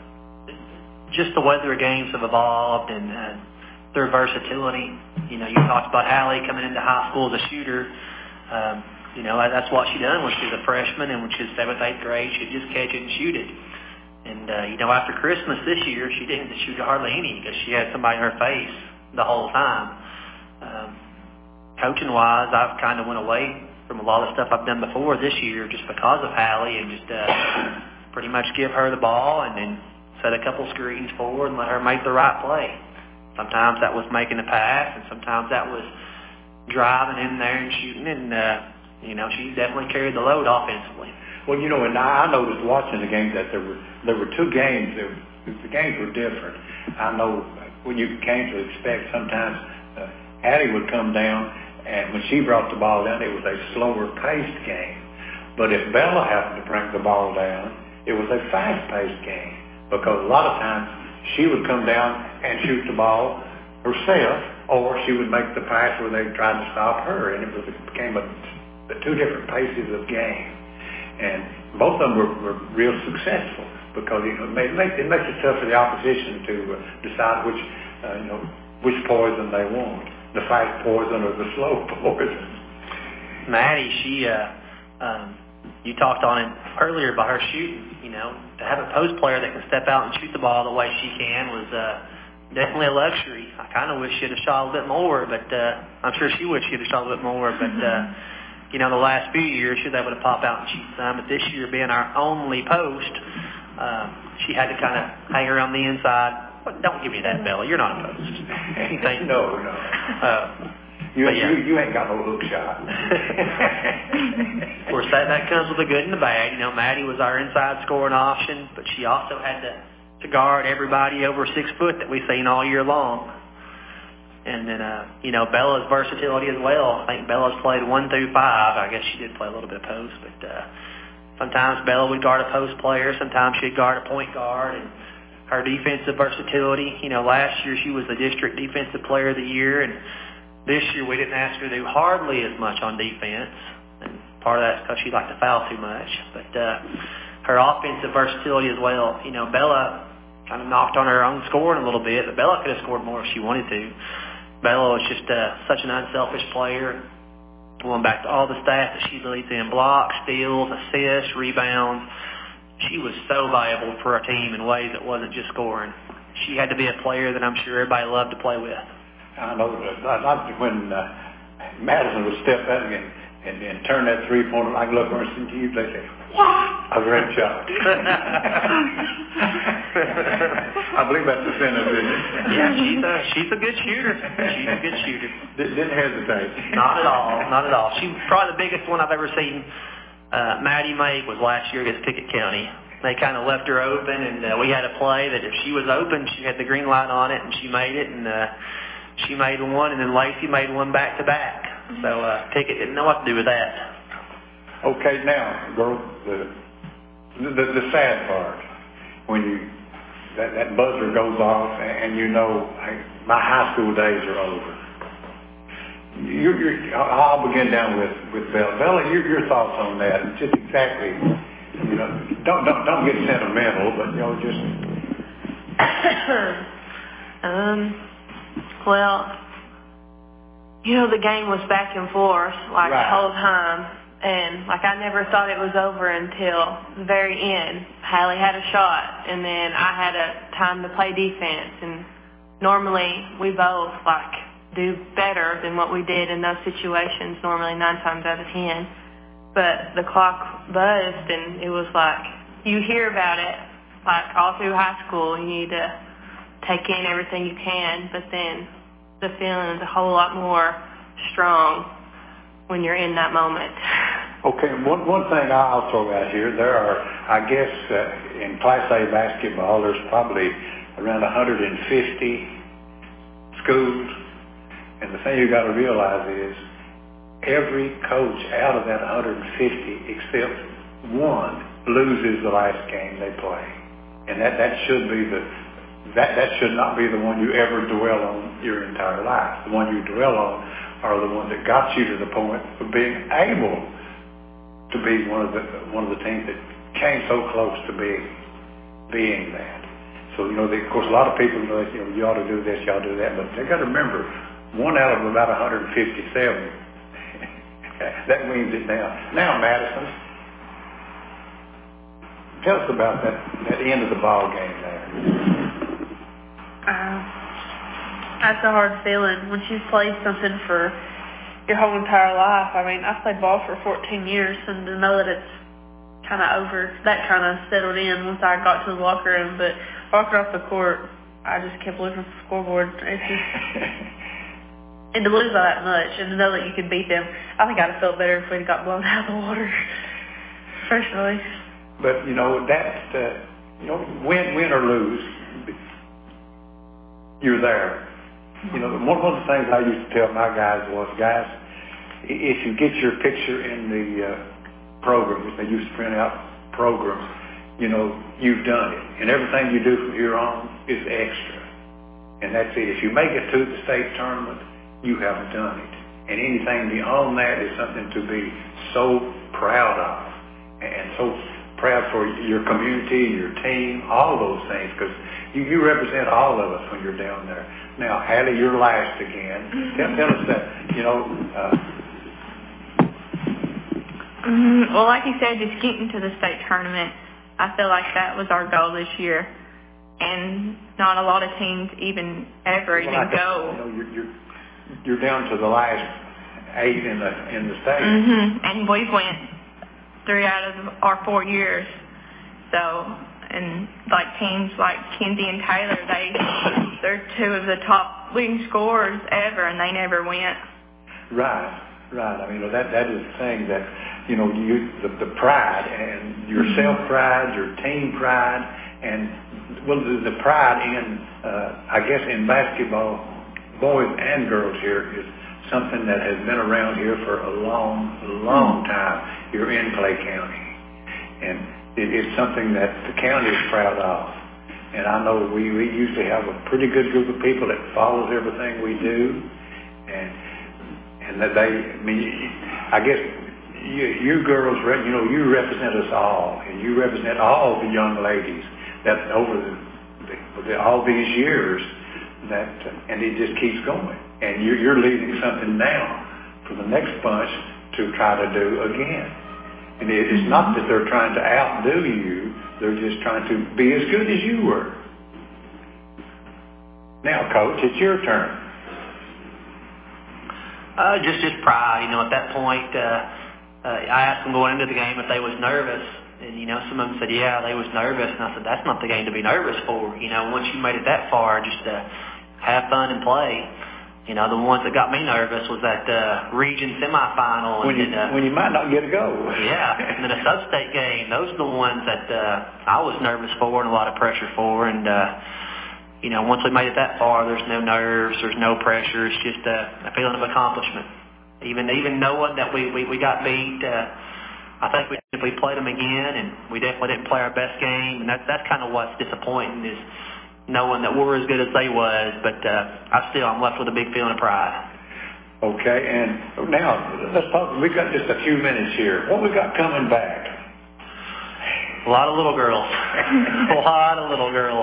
just the way their games have evolved and uh, their versatility. You know, you talked about Hallie coming into high school as a shooter. Um, you know, that's what she done when she was a freshman, and when she was seventh, eighth grade, she'd just catch it and shoot it. And, uh, you know, after Christmas this year, she didn't shoot hardly any because she had somebody in her face the whole time. Um, coaching-wise, I've kind of went away from a lot of stuff I've done before this year just because of Hallie, and just uh, pretty much give her the ball and then set a couple screens forward and let her make the right play. Sometimes that was making a pass, and sometimes that was driving in there and shooting, and, uh, you know, she definitely carried the load offensively. Well, you know, and I noticed watching the game that there were there were two games. That the games were different. I know when you came to expect, sometimes uh, Hattie would come down, and when she brought the ball down, it was a slower paced game. But if Bella happened to bring the ball down, it was a fast paced game, because a lot of times she would come down and shoot the ball herself, or she would make the pass where they tried to stop her, and it was it became a, a two different paces of game. And both of them were, were real successful, because you know, it, makes, it makes it tough for the opposition to uh, decide which, uh, you know, which poison they want, the fast poison or the slow poison. Maddie, she, uh, um, you talked on it earlier about her shooting. You know, to have a post player that can step out and shoot the ball the way she can was uh, definitely a luxury. I kind of wish she'd have shot a little bit more, but uh, I'm sure she wished she'd have shot a little bit more, but. Uh, You know, the last few years, she was able to pop out and shoot some. But this year, being our only post, uh, she had to kind of hang around the inside. But don't give me that, Bella. You're not a post. Anything? No, no. Uh, you, yeah. you, you ain't got no hook shot. Of course, that, that comes with the good and the bad. You know, Maddie was our inside scoring option, but she also had to, to guard everybody over six foot that we've seen all year long. And then, uh, you know, Bella's versatility as well. I think Bella's played one through five. I guess she did play a little bit of post, but uh, sometimes Bella would guard a post player. Sometimes she'd guard a point guard. And her defensive versatility, you know, last year she was the district defensive player of the year, and this year we didn't ask her to do hardly as much on defense. And part of that's because she liked to foul too much. But uh, her offensive versatility as well. You know, Bella kind of knocked on her own scoring a little bit, but Bella could have scored more if she wanted to. Bella was just uh, such an unselfish player. Going back to all the stats that she leads in, blocks, steals, assists, rebounds. She was so valuable for our team in ways that wasn't just scoring. She had to be a player that I'm sure everybody loved to play with. I know that. I, I, when uh, Madison would step up and, and, and turn that three-pointer, I look over and see you, they say, what? I was ready to shout. I believe that's the sentence, isn't it? Yeah, she's a, she's a good shooter. She's a good shooter. Didn't hesitate. Not at all. Not at all. She was probably the biggest one I've ever seen uh, Maddie make was last year against Pickett County. They kind of left her open, and uh, we had a play that if she was open, she had the green light on it, and she made it, and uh, she made one, and then Lacey made one back-to-back. So uh, Pickett didn't know what to do with that. Okay, now, girl, the, the, the sad part, when you that, that buzzer goes off and you know, hey, my high school days are over. You, you're, I'll begin down with, with Bella. Bella, your, your thoughts on that? Just exactly, you know, don't don't don't get sentimental, but you know, just. um. Well, you know, the game was back and forth like right. the whole time, and like I never thought it was over until the very end. Hallie had a shot, and then I had a time to play defense, and normally we both like do better than what we did in those situations, normally nine times out of ten. But the clock buzzed, and it was like, you hear about it, like all through high school, you need to take in everything you can, but then the feeling is a whole lot more strong when you're in that moment. Okay, one one thing I'll throw out here, there are, I guess, uh, in Class A basketball, there's probably around one hundred fifty schools, and the thing you got to realize is every coach out of that one hundred fifty except one loses the last game they play, and that that should be the that that should not be the one you ever dwell on your entire life. The one you dwell on are the ones that got you to the point of being able to be one of the one of the teams that came so close to being being that. So you know, they, of course, a lot of people know that, you know, you ought to do this, you ought to do that, but they got to remember, one out of about one hundred fifty-seven, that wins it down. Now, Madison, tell us about that that end of the ball game there. Uh, that's a hard feeling when you've played something for your whole entire life. I mean, I've played ball for fourteen years, and to know that it's kind of over, that kind of settled in once I got to the locker room. But walking off the court, I just kept looking at the scoreboard. It's just, and to lose by that much, and to know that you could beat them, I think I'd have felt better if we'd got blown out of the water, personally. But you know that, uh, you know, win, win or lose, you're there. You know, one of the things I used to tell my guys was, guys, if you get your picture in the uh, program, if they used to print out programs, you know, you've done it. And everything you do from here on is extra. And that's it. If you make it to the state tournament, you haven't done it. And anything beyond that is something to be so proud of. And so proud for your community, your team, all those things, because you, you represent all of us when you're down there. Now, Hallie, you're last again. Tell, tell us that, you know. Uh, mm, well, like you said, just getting to the state tournament, I feel like that was our goal this year. And not a lot of teams even ever well, even I go. You know, you're, you're, you're down to the last eight in the in the state. Mm-hmm. And we've went three out of our four years. So, and like teams like Kinsey and Taylor, they, they're two of the top leading scorers ever, and they never went. Right, right. I mean, that that is the thing that, you know, you the, the pride and your mm-hmm. self-pride, your team pride, and, well, the, the pride in, uh, I guess, in basketball, boys and girls here is something that has been around here for a long, long time. You're in Clay County. And it, it's something that the county is proud of. And I know we, we usually have a pretty good group of people that follows everything we do. And and that they, I mean, I guess you, you girls, you know, you represent us all. And you represent all the young ladies that over the, the, the all these years that, and it just keeps going. And you're, you're leading something now for the next bunch to try to do again. And it is not that they're trying to outdo you, they're just trying to be as good as you were. Now, Coach, it's your turn. Uh, just, just pride. You know, at that point, uh, uh, I asked them going into the game if they was nervous. And, you know, some of them said, yeah, they was nervous. And I said, that's not the game to be nervous for. You know, once you made it that far, just uh, have fun and play. You know, the ones that got me nervous was that uh, region semifinal. When you, and, uh, when you might not get a go. Yeah, and then a sub-state game. Those are the ones that uh, I was nervous for and a lot of pressure for. And, uh, you know, once we made it that far, there's no nerves, there's no pressure. It's just a, a feeling of accomplishment. Even even knowing that we, we, we got beat, uh, I think we, if we played them again, and we definitely didn't play our best game, and that, that's kind of what's disappointing is knowing that we're as good as they was, but uh, I still, I'm left with a big feeling of pride. Okay, and now, let's talk, we've got just a few minutes here. What we got coming back? A lot of little girls. A lot of little girls.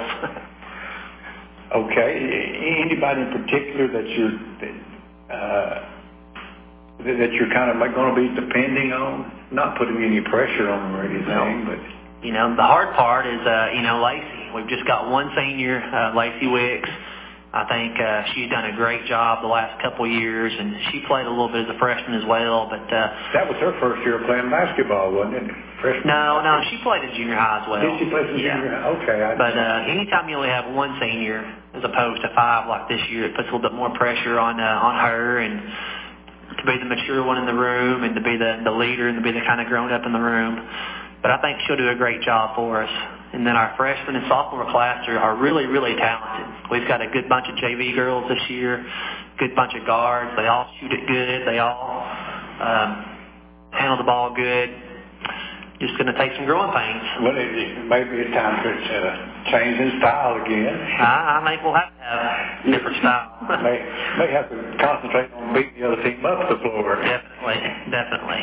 Okay, anybody in particular that you're, uh, that you're kind of like going to be depending on? Not putting any pressure on them or anything, no. but... You know, the hard part is, uh, you know, Lacey. We've just got one senior, uh, Lacey Wicks. I think uh, she's done a great job the last couple of years, and she played a little bit as a freshman as well. But uh, that was her first year playing basketball, wasn't it? Freshman. No, no, she played in junior high as well. Did she play in yeah. junior high? Okay. I but uh, anytime you only have one senior as opposed to five like this year, it puts a little bit more pressure on uh, on her and to be the mature one in the room and to be the, the leader and to be the kind of grown up in the room. But I think she'll do a great job for us. And then our freshman and sophomore class are, are really, really talented. We've got a good bunch of J V girls this year, good bunch of guards. They all shoot it good. They all um, handle the ball good. Just going to take some growing pains. Well, it, it maybe it's time for uh, change in style again. I, I think we'll have to have a different style. may, may have to concentrate on beating the other team up the floor. Definitely, definitely.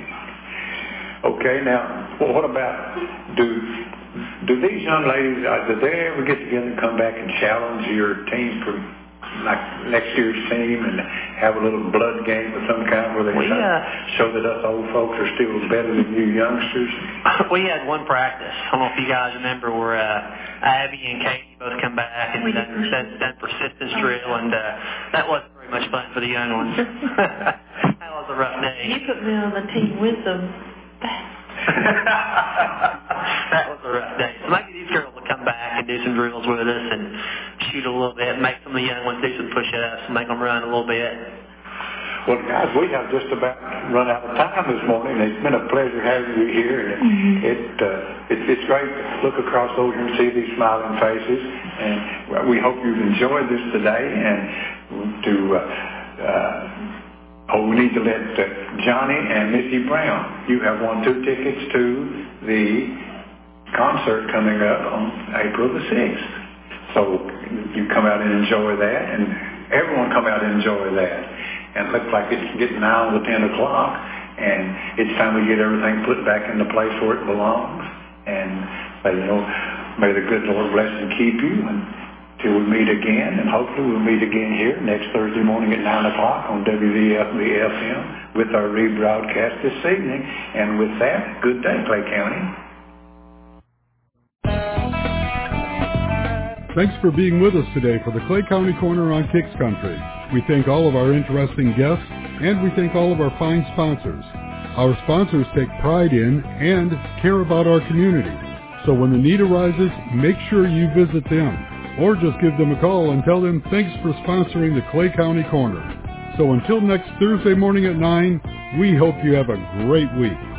Okay, now, well, what about, do do these young ladies, uh, do they ever get together and come back and challenge your team for, like, next year's team and have a little blood game of some kind where they we, uh, show that us old folks are still better than you youngsters? We had one practice. I don't know if you guys remember where uh, Abby and Katie both come back and done, done, done persistence drill, and uh, that wasn't very much fun for the young ones. That was a rough day. You put me on the team with them. That was a rough day. So maybe these girls will come back and do some drills with us and shoot a little bit, make some of the young ones do some push-ups and make them run a little bit. Well, guys, we have just about run out of time this morning. It's been a pleasure having you here. And mm-hmm. it, uh, it, it's great to look across over and see these smiling faces. And we hope you've enjoyed this today. And to uh, uh, Oh, we need to let uh, Johnny and Missy Brown, you have won two tickets to the concert coming up on April the sixth. So you come out and enjoy that, and everyone come out and enjoy that. And it looks like it's getting now to ten o'clock, and it's time we get everything put back in the place where it belongs. And, uh, you know, may the good Lord bless and keep you. And till we meet again, and hopefully we'll meet again here next Thursday morning at nine o'clock on W V F B F M with our rebroadcast this evening. And with that, good day, Clay County. Thanks for being with us today for the Clay County Corner on Kicks Country. We thank all of our interesting guests, and we thank all of our fine sponsors. Our sponsors take pride in and care about our community. So when the need arises, make sure you visit them. Or just give them a call and tell them thanks for sponsoring the Clay County Corner. So until next Thursday morning at nine, we hope you have a great week.